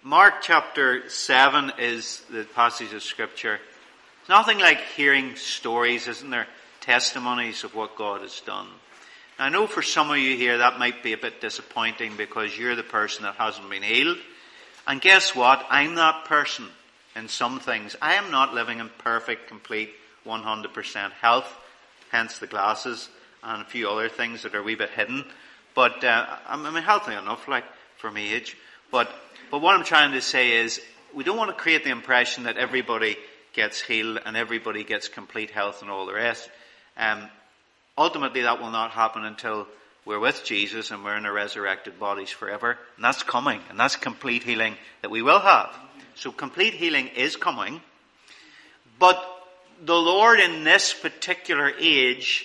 Mark chapter 7 is the passage of Scripture. It's nothing like hearing stories, isn't there? Testimonies of what God has done. Now, I know for some of you here that might be a bit disappointing because you're the person that hasn't been healed. And guess what? I'm that person in some things. I am not living in perfect, complete, 100% health, hence the glasses and a few other things that are a wee bit hidden. But I'm healthy enough, like, for my age. But what I'm trying to say is, we don't want to create the impression that everybody gets healed and everybody gets complete health and all the rest. Ultimately, that will not happen until we're with Jesus and we're in our resurrected bodies forever. And that's coming. And that's complete healing that we will have. So complete healing is coming. But the Lord in this particular age,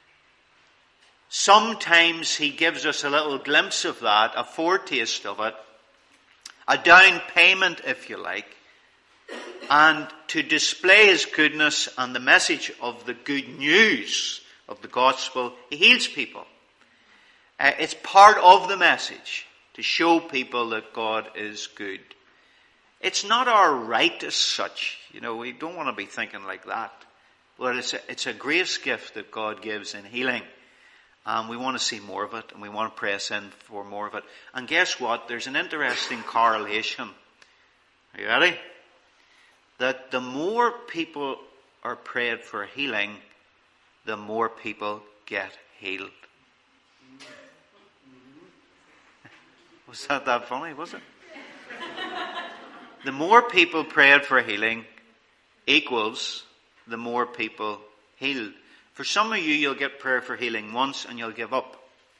sometimes He gives us a little glimpse of that, a foretaste of it, a down payment, if you like, and to display His goodness and the message of the good news of the gospel, He heals people. It's part of the message to show people that God is good. It's not our right as such. You know, we don't want to be thinking like that. But it's a grace gift that God gives in healing. And we want to see more of it, and we want to press in for more of it. And guess what? There's an interesting correlation. Are you ready? That the more people are prayed for healing, the more people get healed. Was that funny, was it? The more people prayed for healing equals the more people healed. For some of you, you'll get prayer for healing once and you'll give up.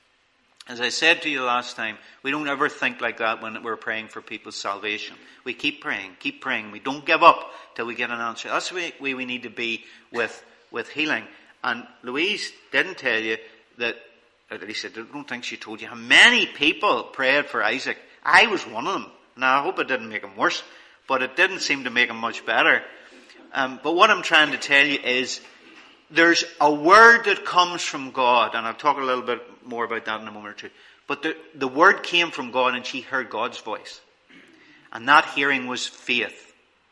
As I said to you last time, we don't ever think like that when we're praying for people's salvation. We keep praying. We don't give up till we get an answer. That's the way we need to be with healing. And Louise didn't tell you that, at least I don't think she told you, how many people prayed for Isaac. I was one of them. Now, I hope it didn't make him worse, but it didn't seem to make him much better. But what I'm trying to tell you is, there's a word that comes from God, and I'll talk a little bit more about that in a moment or two. But the word came from God, and she heard God's voice. And that hearing was faith.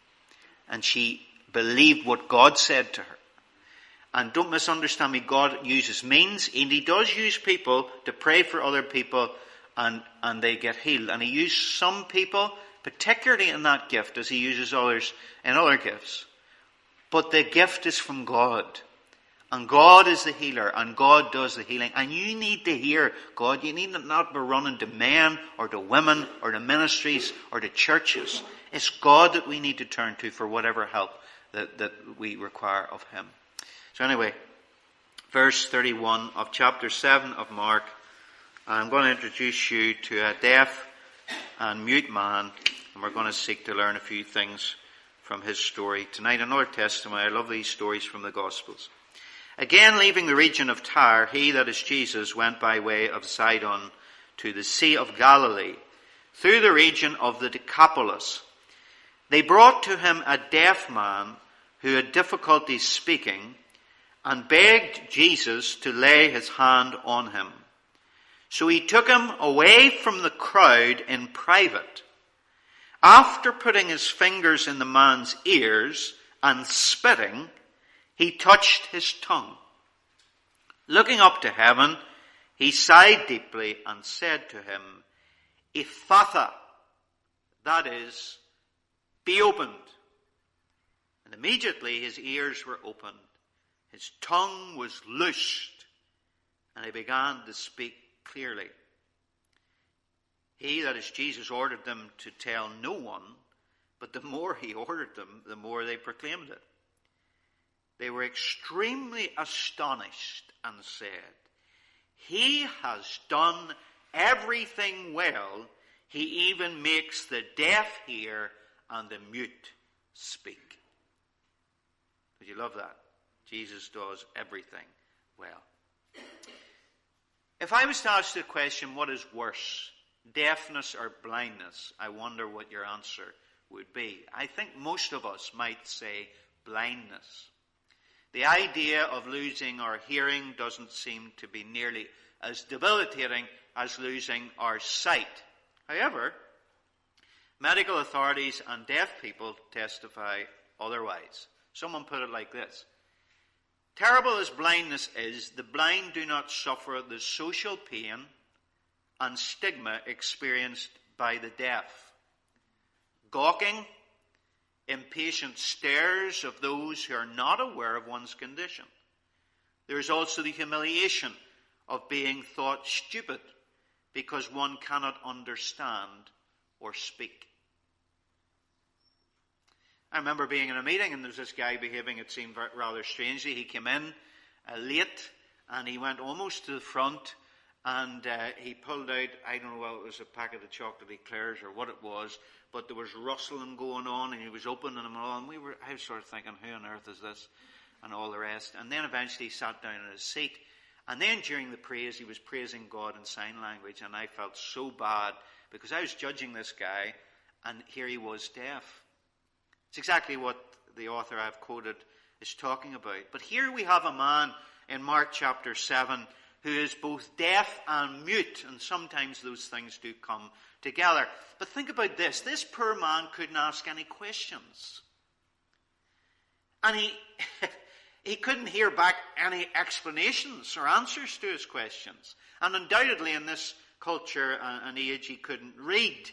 And she believed what God said to her. And don't misunderstand me, God uses means, and He does use people to pray for other people, and they get healed. And He used some people, particularly in that gift, as He uses others in other gifts. But the gift is from God. And God is the healer, and God does the healing. And you need to hear God. You need not be running to men or to women or to ministries or to churches. It's God that we need to turn to for whatever help that we require of Him. So anyway, verse 31 of chapter 7 of Mark. I'm going to introduce you to a deaf and mute man, and we're going to seek to learn a few things from his story tonight. Another testimony. I love these stories from the Gospels. Again, leaving the region of Tyre, he, that is Jesus, went by way of Sidon to the Sea of Galilee, through the region of the Decapolis. They brought to him a deaf man who had difficulty speaking, and begged Jesus to lay his hand on him. So he took him away from the crowd in private. After putting his fingers in the man's ears and spitting, he touched his tongue. Looking up to heaven, he sighed deeply and said to him, Ephphatha, that is, be opened. And immediately his ears were opened, his tongue was loosed, and he began to speak clearly. He, that is Jesus, ordered them to tell no one, but the more he ordered them, the more they proclaimed it. They were extremely astonished and said, He has done everything well. He even makes the deaf hear and the mute speak. Did you love that? Jesus does everything well. If I was to ask the question, what is worse, deafness or blindness, I wonder what your answer would be. I think most of us might say blindness. The idea of losing our hearing doesn't seem to be nearly as debilitating as losing our sight. However, Medical authorities and deaf people testify otherwise. Someone put it like this: terrible as blindness is, the blind do not suffer the social pain and stigma experienced by the deaf. Gawking, impatient stares of those who are not aware of one's condition. There is also the humiliation of being thought stupid because one cannot understand or speak. I remember being in a meeting and there was this guy behaving, it seemed rather strangely. He came in late and he went almost to the front and he pulled out, I don't know whether it was a packet of chocolate eclairs or what it was, but there was rustling going on and he was opening them all. And I was sort of thinking, who on earth is this? And all the rest. And then eventually he sat down in his seat. And then during the praise, he was praising God in sign language. And I felt so bad because I was judging this guy and here he was deaf. It's exactly what the author I've quoted is talking about. But here we have a man in Mark chapter 7 who is both deaf and mute, and sometimes those things do come together. But think about this. This poor man couldn't ask any questions. And he couldn't hear back any explanations or answers to his questions. And undoubtedly in this culture and age he couldn't read.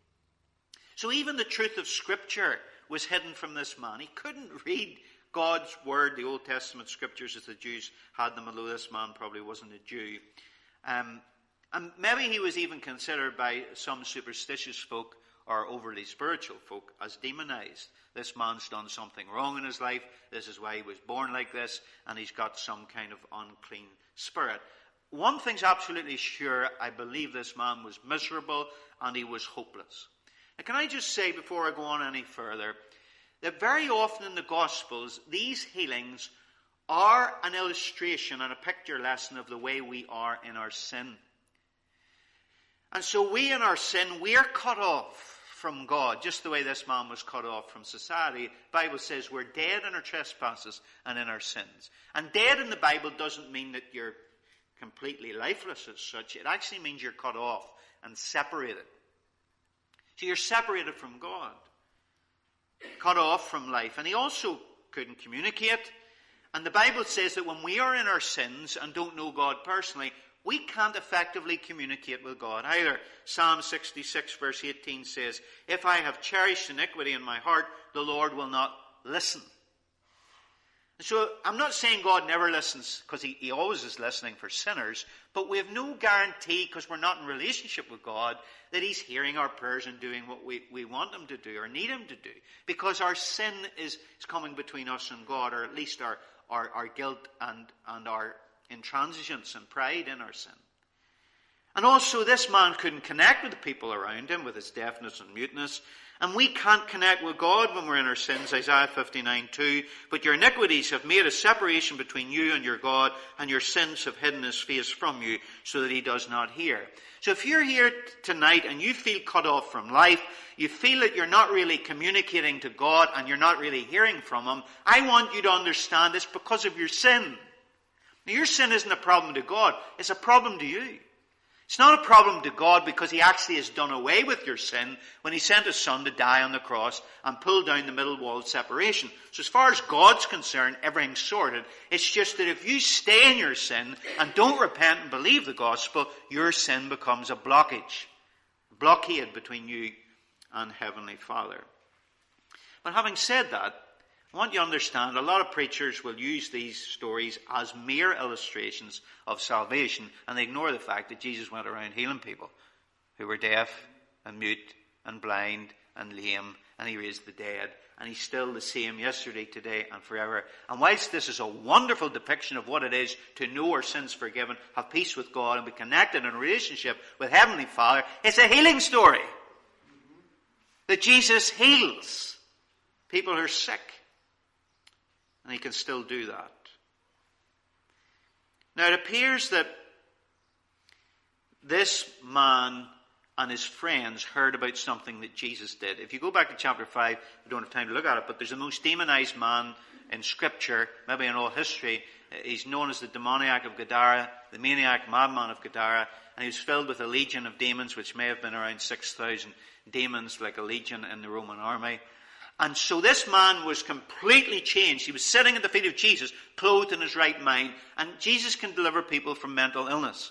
So even the truth of Scripture was hidden from this man. He couldn't read God's word, the Old Testament scriptures as the Jews had them, although this man probably wasn't a Jew. And maybe he was even considered by some superstitious folk or overly spiritual folk as demonized. This man's done something wrong in his life. This is why he was born like this, and he's got some kind of unclean spirit. One thing's absolutely sure, I believe this man was miserable and he was hopeless. Now, can I just say before I go on any further, that very often in the Gospels, these healings are an illustration and a picture lesson of the way we are in our sin. And so we in our sin, we are cut off from God, just the way this man was cut off from society. The Bible says we're dead in our trespasses and in our sins. And dead in the Bible doesn't mean that you're completely lifeless as such. It actually means you're cut off and separated. So you're separated from God. Cut off from life. And he also couldn't communicate. And the Bible says that when we are in our sins and don't know God personally, we can't effectively communicate with God either. Psalm 66 verse 18 says, if I have cherished iniquity in my heart, the Lord will not listen. So I'm not saying God never listens, because he always is listening for sinners, but we have no guarantee, because we're not in relationship with God, that he's hearing our prayers and doing what we want him to do or need him to do, because our sin is coming between us and God, or at least our guilt and our intransigence and pride in our sin. And also this man couldn't connect with the people around him with his deafness and muteness. And we can't connect with God when we're in our sins, Isaiah 59:2. But your iniquities have made a separation between you and your God, and your sins have hidden his face from you, so that he does not hear. So if you're here tonight and you feel cut off from life, you feel that you're not really communicating to God and you're not really hearing from him, I want you to understand it's because of your sin. Now, your sin isn't a problem to God, it's a problem to you. It's not a problem to God because he actually has done away with your sin when he sent his son to die on the cross and pulled down the middle wall of separation. So as far as God's concerned, everything's sorted. It's just that if you stay in your sin and don't repent and believe the gospel, your sin becomes a blockade between you and Heavenly Father. But having said that, I want you to understand, a lot of preachers will use these stories as mere illustrations of salvation, and they ignore the fact that Jesus went around healing people who were deaf and mute and blind and lame, and he raised the dead, and he's still the same yesterday, today, and forever. And whilst this is a wonderful depiction of what it is to know our sins forgiven, have peace with God, and be connected in a relationship with Heavenly Father, it's a healing story. That Jesus heals people who are sick. And he can still do that. Now it appears that this man and his friends heard about something that Jesus did. If you go back to chapter 5, we don't have time to look at it, but there's the most demonized man in Scripture, maybe in all history. He's known as the demoniac of Gadara, the maniac madman of Gadara, and he was filled with a legion of demons, which may have been around 6,000 demons, like a legion in the Roman army. And so this man was completely changed. He was sitting at the feet of Jesus, clothed in his right mind, and Jesus can deliver people from mental illness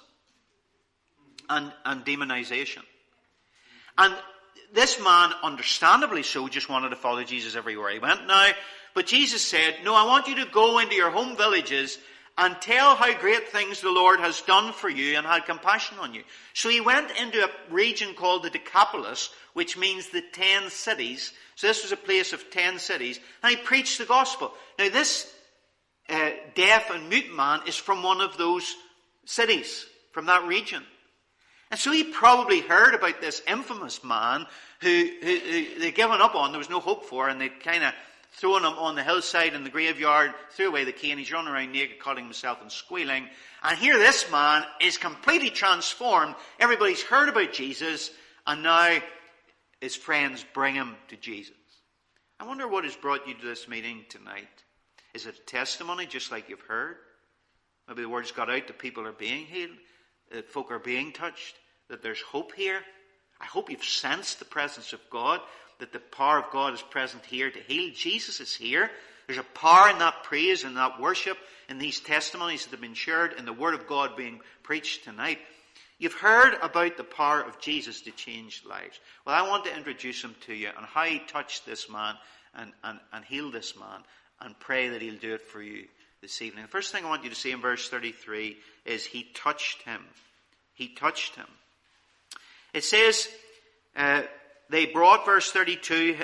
and demonization. And this man, understandably so, just wanted to follow Jesus everywhere he went now. But Jesus said, no, I want you to go into your home villages and tell how great things the Lord has done for you and had compassion on you. So he went into a region called the Decapolis, which means the 10 cities. So this was a place of 10 cities. And he preached the gospel. Now this deaf and mute man is from one of those cities, from that region. And so he probably heard about this infamous man who they'd given up on, there was no hope for, and they'd kind of thrown him on the hillside in the graveyard, threw away the cane, he's running around naked, cutting himself and squealing. And here this man is completely transformed. Everybody's heard about Jesus, and now his friends bring him to Jesus. I wonder what has brought you to this meeting tonight. Is it a testimony, just like you've heard? Maybe the word's got out that people are being healed, that folk are being touched, that there's hope here. I hope you've sensed the presence of God, that the power of God is present here to heal. Jesus is here. There's a power in that praise and that worship, in these testimonies that have been shared, in the Word of God being preached tonight. You've heard about the power of Jesus to change lives. Well, I want to introduce him to you and how he touched this man and healed this man, and pray that he'll do it for you this evening. The first thing I want you to see in verse 33 is he touched him. He touched him. It says, they brought, verse 32,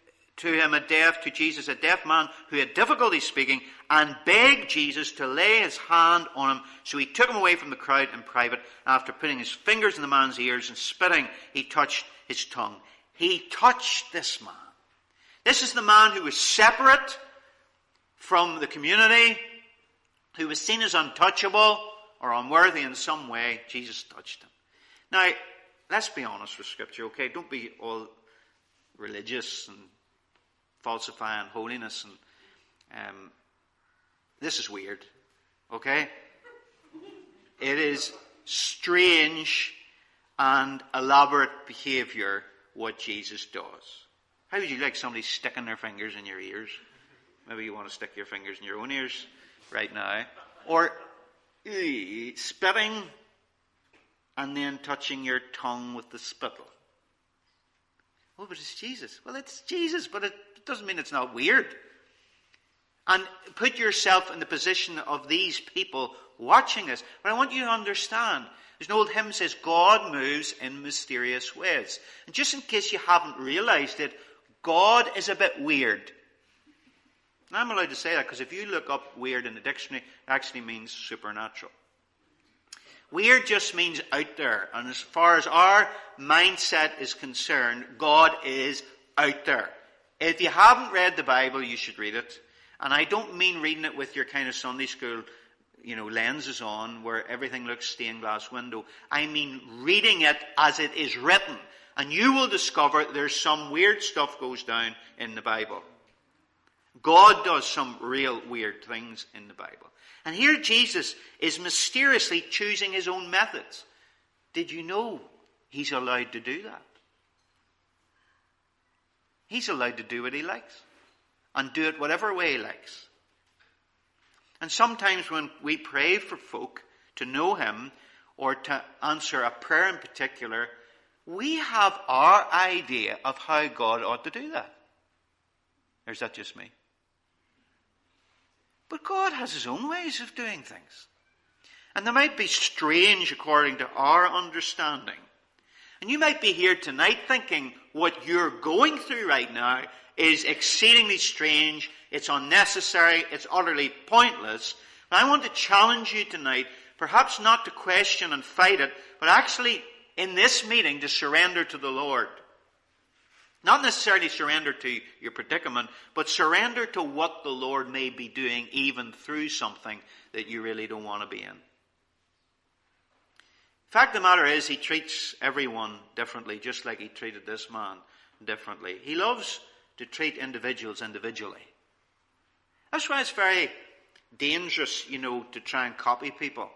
to Jesus, a deaf man who had difficulty speaking, and begged Jesus to lay his hand on him. So he took him away from the crowd in private. After putting his fingers in the man's ears and spitting, he touched his tongue. He touched this man. This is the man who was separate from the community, who was seen as untouchable or unworthy in some way. Jesus touched him. Now, let's be honest with Scripture, okay? Don't be all religious and falsifying holiness. And this is weird, okay? It is strange and elaborate behavior what Jesus does. How would you like somebody sticking their fingers in your ears? Maybe you want to stick your fingers in your own ears right now. Or spitting and then touching your tongue with the spittle. Oh, but it's Jesus. Well, it's Jesus, but it doesn't mean it's not weird. And put yourself in the position of these people watching this. But I want you to understand, there's an old hymn that says, God moves in mysterious ways. And just in case you haven't realized it, God is a bit weird. And I'm allowed to say that because if you look up weird in the dictionary, it actually means supernatural. Weird just means out there. And as far as our mindset is concerned, God is out there. If you haven't read the Bible, you should read it. And I don't mean reading it with your kind of Sunday school, lenses on where everything looks stained glass window. I mean reading it as it is written. And you will discover there's some weird stuff goes down in the Bible. God does some real weird things in the Bible. And here Jesus is mysteriously choosing his own methods. Did you know he's allowed to do that? He's allowed to do what he likes. And do it whatever way he likes. And sometimes when we pray for folk to know him, or to answer a prayer in particular, we have our idea of how God ought to do that. Or is that just me? But God has his own ways of doing things. And they might be strange according to our understanding. And you might be here tonight thinking what you're going through right now is exceedingly strange, it's unnecessary, it's utterly pointless. And I want to challenge you tonight, perhaps not to question and fight it, but actually in this meeting to surrender to the Lord. Not necessarily surrender to your predicament, but surrender to what the Lord may be doing even through something that you really don't want to be in. fact of the matter is, he treats everyone differently, just like he treated this man differently. He loves to treat individuals individually. That's why it's very dangerous, to try and copy people.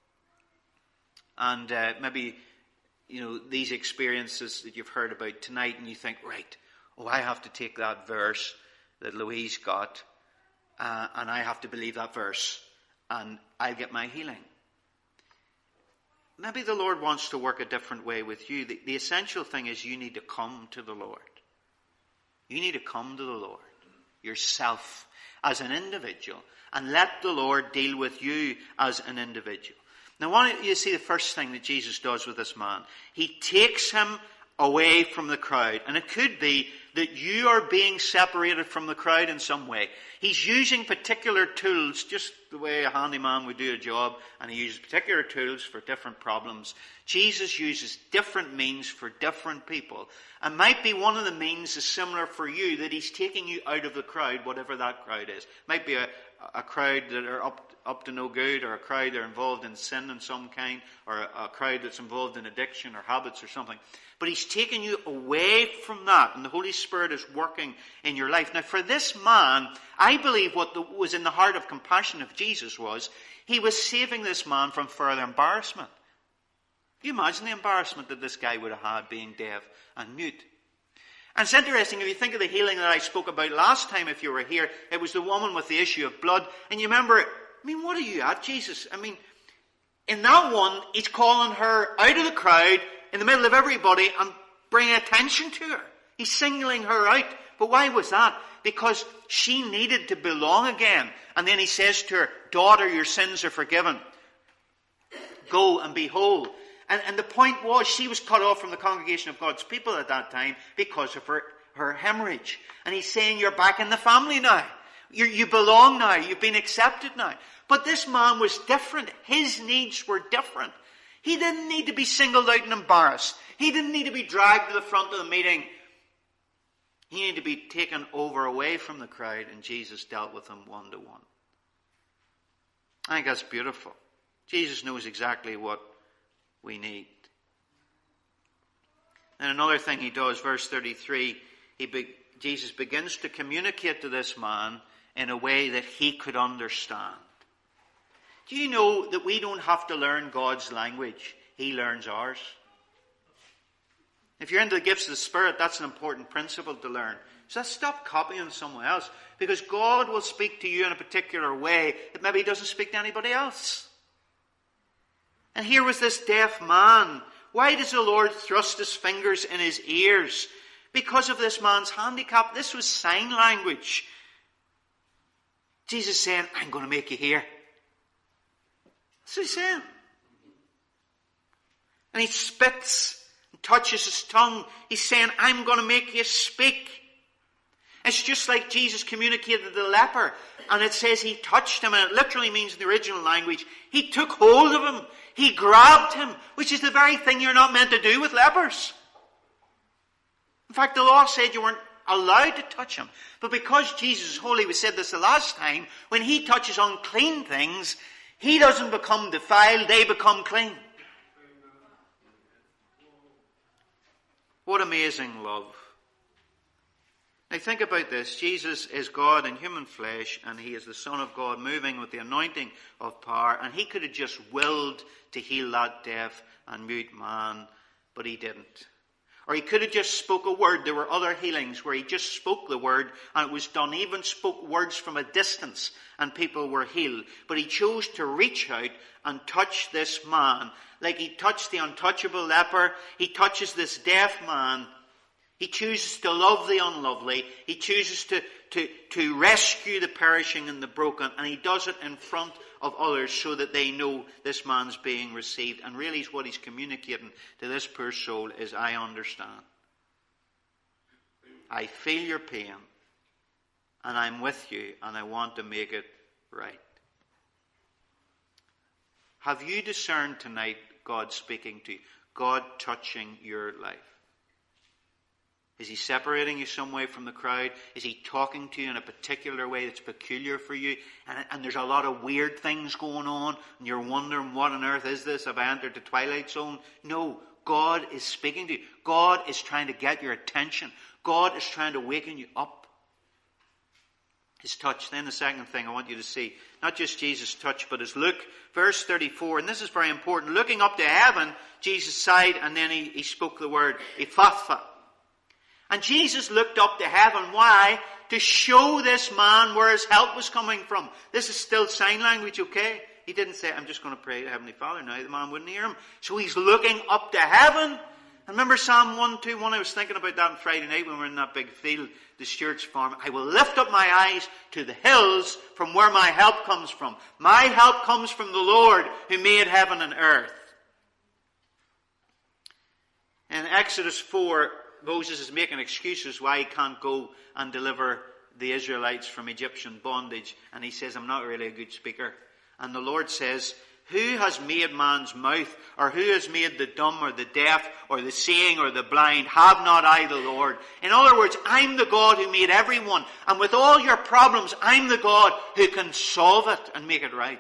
And maybe, these experiences that you've heard about tonight, and you think, right, I have to take that verse that Louise got, and I have to believe that verse, and I'll get my healing. Maybe the Lord wants to work a different way with you. The essential thing is you need to come to the Lord. You need to come to the Lord yourself as an individual and let the Lord deal with you as an individual. Now, why don't you see the first thing that Jesus does with this man? He takes him away from the crowd. And it could be that you are being separated from the crowd in some way. He's using particular tools, just the way a handyman would do a job, and he uses particular tools for different problems. Jesus uses different means for different people. And might be one of the means is similar for you, that he's taking you out of the crowd, whatever that crowd is. Might be a crowd that are up to no good, or a crowd that are involved in sin in some kind, or a crowd that's involved in addiction or habits or something. But he's taken you away from that, and the Holy Spirit is working in your life. Now, for this man, I believe what was in the heart of compassion of Jesus was, he was saving this man from further embarrassment. Can you imagine the embarrassment that this guy would have had being deaf and mute? And it's interesting, if you think of the healing that I spoke about last time, if you were here, it was the woman with the issue of blood. And you remember, what are you at, Jesus? In that one, he's calling her out of the crowd, in the middle of everybody, and bringing attention to her. He's singling her out. But why was that? Because she needed to belong again. And then he says to her, "Daughter, your sins are forgiven. Go and be whole." And the point was, she was cut off from the congregation of God's people at that time because of her hemorrhage. And he's saying, you're back in the family now. You belong now. You've been accepted now. But this man was different. His needs were different. He didn't need to be singled out and embarrassed. He didn't need to be dragged to the front of the meeting. He needed to be taken away from the crowd, and Jesus dealt with him one-to-one. I think that's beautiful. Jesus knows exactly what we need. And another thing he does, verse 33, Jesus begins to communicate to this man in a way that he could understand. Do you know that we don't have to learn God's language? He learns ours. If you're into the gifts of the Spirit, that's an important principle to learn. So stop copying someone else, because God will speak to you in a particular way that maybe he doesn't speak to anybody else. And here was this deaf man. Why does the Lord thrust his fingers in his ears? Because of this man's handicap. This was sign language. Jesus saying, I'm going to make you hear. That's what he's saying. And he spits and touches his tongue. He's saying, I'm going to make you speak. It's just like Jesus communicated to the leper. And it says he touched him, and it literally means in the original language, he took hold of him. He grabbed him, which is the very thing you're not meant to do with lepers. In fact, the law said you weren't allowed to touch him. But because Jesus is holy, we said this the last time, when he touches unclean things, he doesn't become defiled, they become clean. What amazing love. Now think about this. Jesus is God in human flesh, and he is the Son of God moving with the anointing of power, and he could have just willed to heal that deaf and mute man, but he didn't. Or he could have just spoke a word. There were other healings where he just spoke the word and it was done. He even spoke words from a distance and people were healed. But he chose to reach out and touch this man. Like he touched the untouchable leper. He touches this deaf man. He chooses to love the unlovely. He chooses to rescue the perishing and the broken. And he does it in front of others so that they know this man's being received. And really what he's communicating to this poor soul is, I understand. I feel your pain. And I'm with you. And I want to make it right. Have you discerned tonight God speaking to you? God touching your life? Is he separating you some way from the crowd? Is he talking to you in a particular way that's peculiar for you? And there's a lot of weird things going on, and you're wondering, what on earth is this? Have I entered the twilight zone? No, God is speaking to you. God is trying to get your attention. God is trying to waken you up. His touch. Then the second thing I want you to see, not just Jesus' touch, but his look. Verse 34, and this is very important. Looking up to heaven, Jesus sighed, and then he spoke the word, Ephphatha. And Jesus looked up to heaven. Why? To show this man where his help was coming from. This is still sign language, okay? He didn't say, I'm just going to pray to Heavenly Father now. The man wouldn't hear him. So he's looking up to heaven. And remember Psalm 121? I was thinking about that on Friday night when we were in that big field, the Stewart's farm. I will lift up my eyes to the hills from where my help comes from. My help comes from the Lord who made heaven and earth. In Exodus 4, Moses is making excuses why he can't go and deliver the Israelites from Egyptian bondage. And he says, I'm not really a good speaker. And the Lord says, who has made man's mouth? Or who has made the dumb or the deaf or the seeing or the blind? Have not I the Lord? In other words, I'm the God who made everyone. And with all your problems, I'm the God who can solve it and make it right.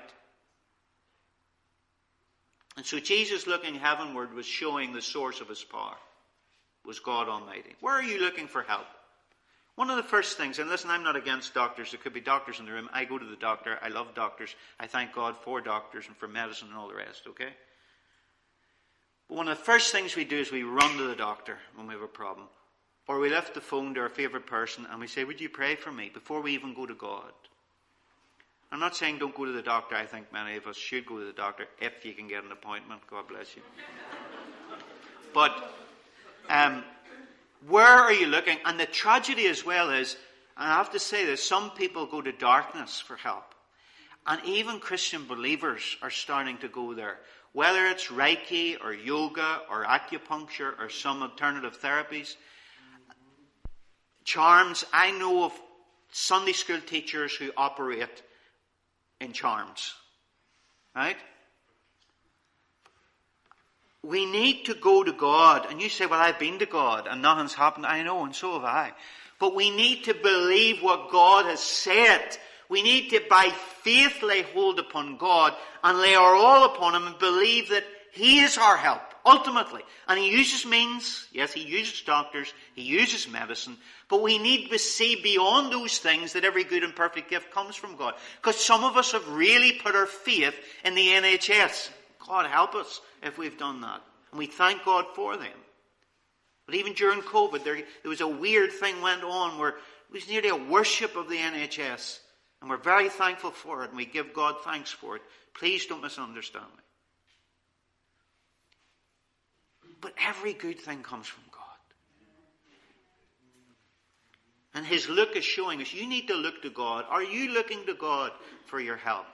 And so Jesus looking heavenward was showing the source of his power. Was God Almighty. Where are you looking for help? One of the first things, and listen, I'm not against doctors. There could be doctors in the room. I go to the doctor. I love doctors. I thank God for doctors and for medicine and all the rest, okay? But one of the first things we do is we run to the doctor when we have a problem. Or we lift the phone to our favourite person and we say, would you pray for me? Before we even go to God. I'm not saying don't go to the doctor. I think many of us should go to the doctor if you can get an appointment. God bless you. But where are you looking? And the tragedy as well is, and I have to say this, some people go to darkness for help. And even Christian believers are starting to go there. Whether it's Reiki or yoga or acupuncture or some alternative therapies. Charms. I know of Sunday school teachers who operate in charms. Right? We need to go to God. And you say, well, I've been to God and nothing's happened. I know, and so have I. But we need to believe what God has said. We need to, by faith, lay hold upon God and lay our all upon him and believe that he is our help, ultimately. And he uses means. Yes, he uses doctors. He uses medicine. But we need to see beyond those things that every good and perfect gift comes from God. Because some of us have really put our faith in the NHS. God help us if we've done that. And we thank God for them. But even during COVID, there was a weird thing went on where it was nearly a worship of the NHS. And we're very thankful for it, and we give God thanks for it. Please don't misunderstand me. But every good thing comes from God. And his look is showing us, you need to look to God. Are you looking to God for your help?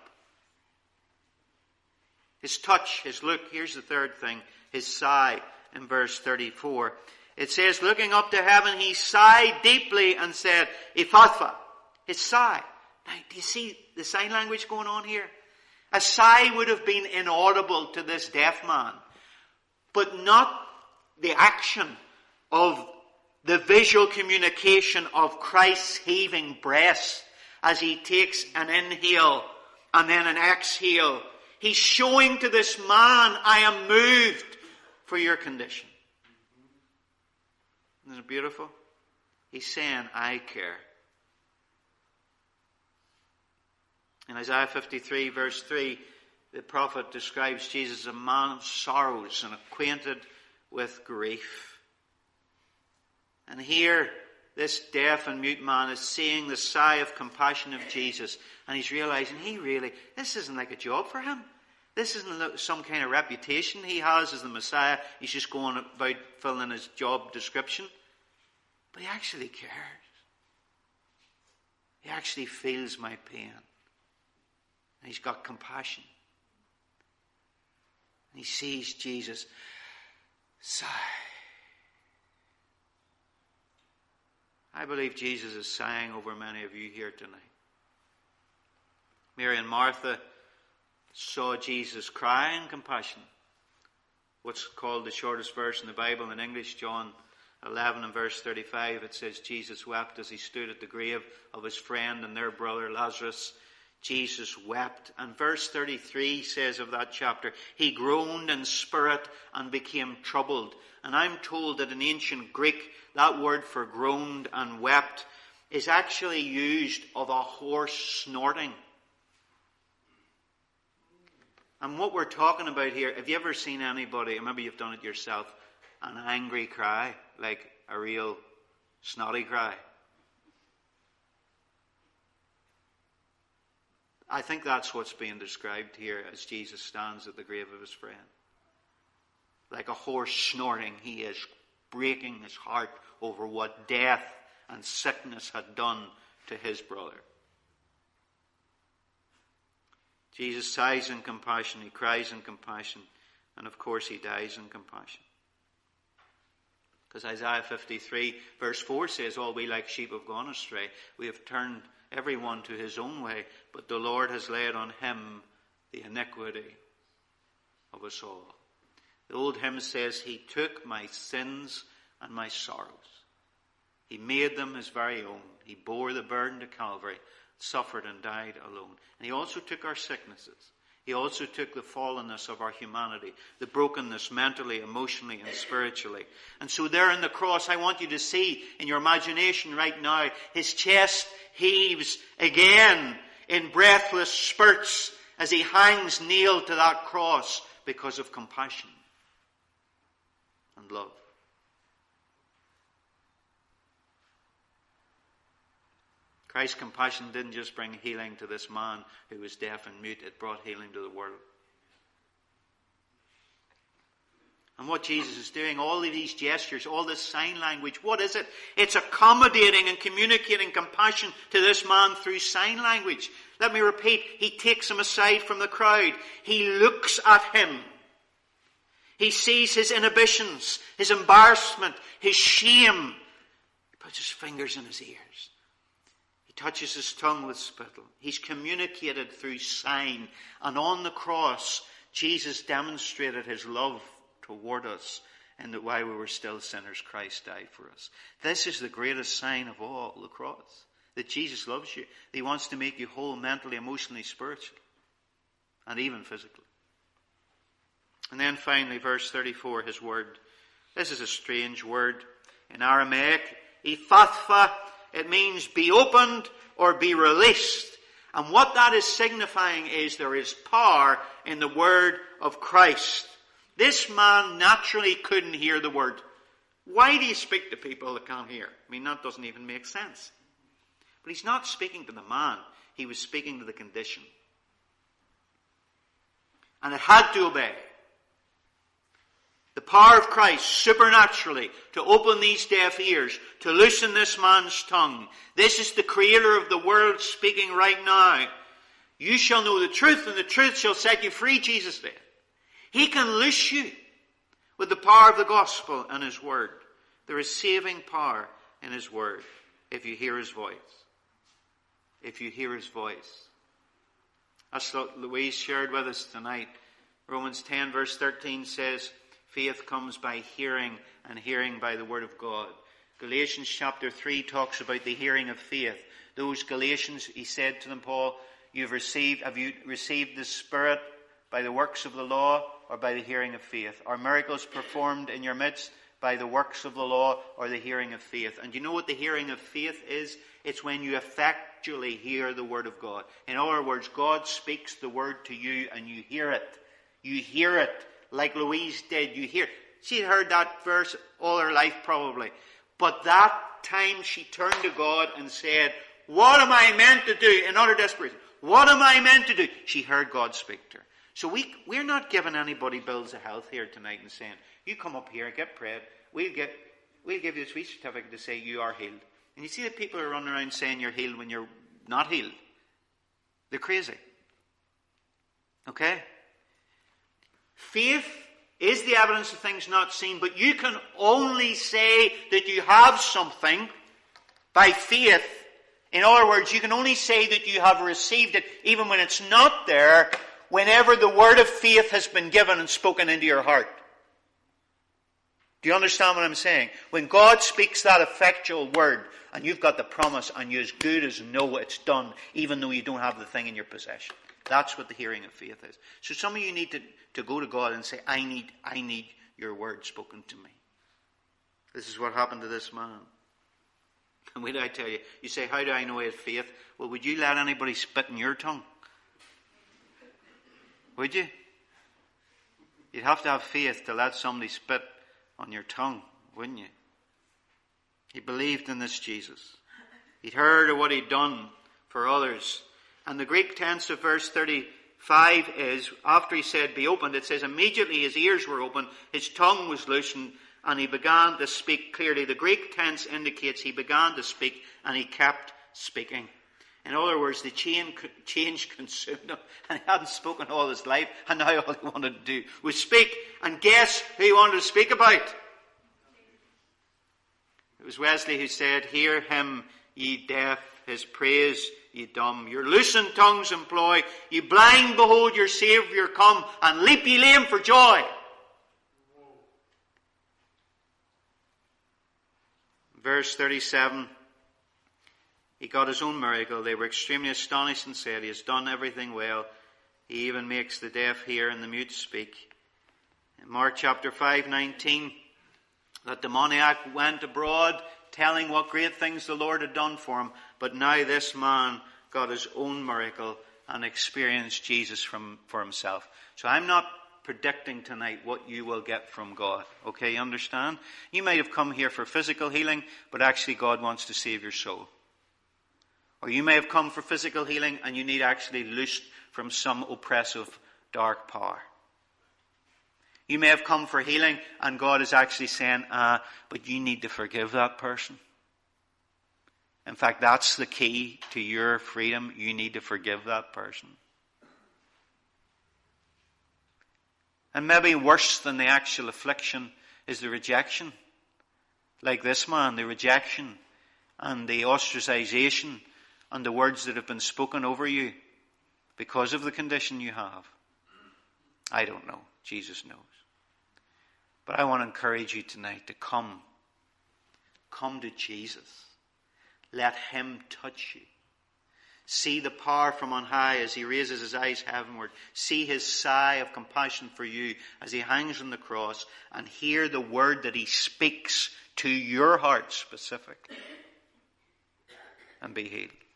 His touch, his look, here's the third thing, his sigh in verse 34. It says, looking up to heaven, he sighed deeply and said, Ephphatha. His sigh. Now, do you see the sign language going on here? A sigh would have been inaudible to this deaf man, but not the action of the visual communication of Christ's heaving breast as he takes an inhale and then an exhale. He's showing to this man, I am moved for your condition. Isn't it beautiful? He's saying, I care. In Isaiah 53 verse 3, the prophet describes Jesus as a man of sorrows and acquainted with grief. And here, this deaf and mute man is seeing the sigh of compassion of Jesus, and he's realizing this isn't like a job for him. This isn't some kind of reputation he has as the Messiah. He's just going about filling his job description. But he actually cares. He actually feels my pain. And he's got compassion. And he sees Jesus sigh. I believe Jesus is sighing over many of you here tonight. Mary and Martha saw Jesus cry in compassion. What's called the shortest verse in the Bible in English, John 11 and verse 35, it says, Jesus wept as he stood at the grave of his friend and their brother Lazarus. Jesus wept. And verse 33 says of that chapter, he groaned in spirit and became troubled. And I'm told that in ancient Greek, that word for groaned and wept is actually used of a horse snorting. And what we're talking about here, have you ever seen anybody, or maybe you've done it yourself, an angry cry, like a real snotty cry? I think that's what's being described here as Jesus stands at the grave of his friend. Like a horse snorting, he is breaking his heart over what death and sickness had done to his brother. Jesus sighs in compassion, he cries in compassion, and of course he dies in compassion. Because Isaiah 53 verse 4 says, all we like sheep have gone astray. We have turned everyone to his own way, but the Lord has laid on him the iniquity of us all. The old hymn says, he took my sins and my sorrows. He made them his very own. He bore the burden to Calvary, suffered and died alone. And he also took our sicknesses. He also took the fallenness of our humanity, the brokenness mentally, emotionally, and spiritually. And so there on the cross, I want you to see in your imagination right now, his chest heaves again in breathless spurts as he hangs nailed to that cross because of compassion and love. Christ's compassion didn't just bring healing to this man who was deaf and mute. It brought healing to the world. And what Jesus is doing, all of these gestures, all this sign language, what is it? It's accommodating and communicating compassion to this man through sign language. Let me repeat, he takes him aside from the crowd. He looks at him. He sees his inhibitions, his embarrassment, his shame. He puts his fingers in his ears. He touches his tongue with spittle. He's communicated through sign. And on the cross, Jesus demonstrated his love toward us, and that while we were still sinners, Christ died for us. This is the greatest sign of all, the cross. That Jesus loves you. That he wants to make you whole mentally, emotionally, spiritually, and even physically. And then finally, verse 34, his word. This is a strange word. In Aramaic, ephatha, it means be opened or be released. And what that is signifying is there is power in the word of Christ. This man naturally couldn't hear the word. Why do you speak to people that can't hear? I mean, that doesn't even make sense. But he's not speaking to the man. He was speaking to the condition. And it had to obey. The power of Christ supernaturally to open these deaf ears, to loosen this man's tongue. This is the creator of the world speaking right now. You shall know the truth, and the truth shall set you free, Jesus said. He can loose you with the power of the gospel and his word. There is saving power in his word if you hear his voice. If you hear his voice. That's what Louise shared with us tonight. Romans 10 verse 13 says, faith comes by hearing, and hearing by the word of God. Galatians chapter 3 talks about the hearing of faith. Those Galatians, he said to them, Paul, have you received the Spirit by the works of the law or by the hearing of faith? Are miracles performed in your midst by the works of the law or the hearing of faith? And you know what the hearing of faith is? It's when you effectually hear the word of God. In other words, God speaks the word to you and you hear it. You hear it. Like Louise did, you hear. She heard that verse all her life probably. But that time she turned to God and said, what am I meant to do? In utter desperation. What am I meant to do? She heard God speak to her. So we're not giving anybody bills of health here tonight and saying, you come up here, get prayed. We'll give you a sweet certificate to say you are healed. And you see the people who are running around saying you're healed when you're not healed. They're crazy. Okay? Faith is the evidence of things not seen, but you can only say that you have something by faith. In other words, you can only say that you have received it, even when it's not there, whenever the word of faith has been given and spoken into your heart. Do you understand what I'm saying? When God speaks that effectual word, and you've got the promise, and you as good as know it's done, even though you don't have the thing in your possession. That's what the hearing of faith is. So some of you need to go to God and say, I need your word spoken to me. This is what happened to this man. And what did I tell you? You say, how do I know he had faith? Well, would you let anybody spit in your tongue? Would you? You'd have to have faith to let somebody spit on your tongue, wouldn't you? He believed in this Jesus. He'd heard of what he'd done for others. And the Greek tense of verse 35 is, after he said, be opened, it says, immediately his ears were opened, his tongue was loosened, and he began to speak clearly. The Greek tense indicates he began to speak, and he kept speaking. In other words, the change consumed him, and he hadn't spoken all his life, and now all he wanted to do was speak. And guess who he wanted to speak about? It was Wesley who said, hear him, ye deaf, his praise, ye dumb. Your loosened tongues employ, ye blind, behold your Saviour come, and leap ye lame for joy. Verse 37, he got his own miracle. They were extremely astonished and said, he has done everything well. He even makes the deaf hear and the mute speak. In Mark chapter 5:19, that demoniac went abroad telling what great things the Lord had done for him. But now this man got his own miracle and experienced Jesus for himself. So I'm not predicting tonight what you will get from God. Okay, you understand? You might have come here for physical healing, but actually God wants to save your soul. Or you may have come for physical healing and you need actually loosed from some oppressive dark power. You may have come for healing and God is actually saying, but you need to forgive that person. In fact, that's the key to your freedom. You need to forgive that person. And maybe worse than the actual affliction is the rejection. Like this man, the rejection and the ostracization and the words that have been spoken over you because of the condition you have. I don't know. Jesus knows. But I want to encourage you tonight to come. Come to Jesus. Let him touch you. See the power from on high as he raises his eyes heavenward. See his sigh of compassion for you as he hangs on the cross, and hear the word that he speaks to your heart specifically. And be healed.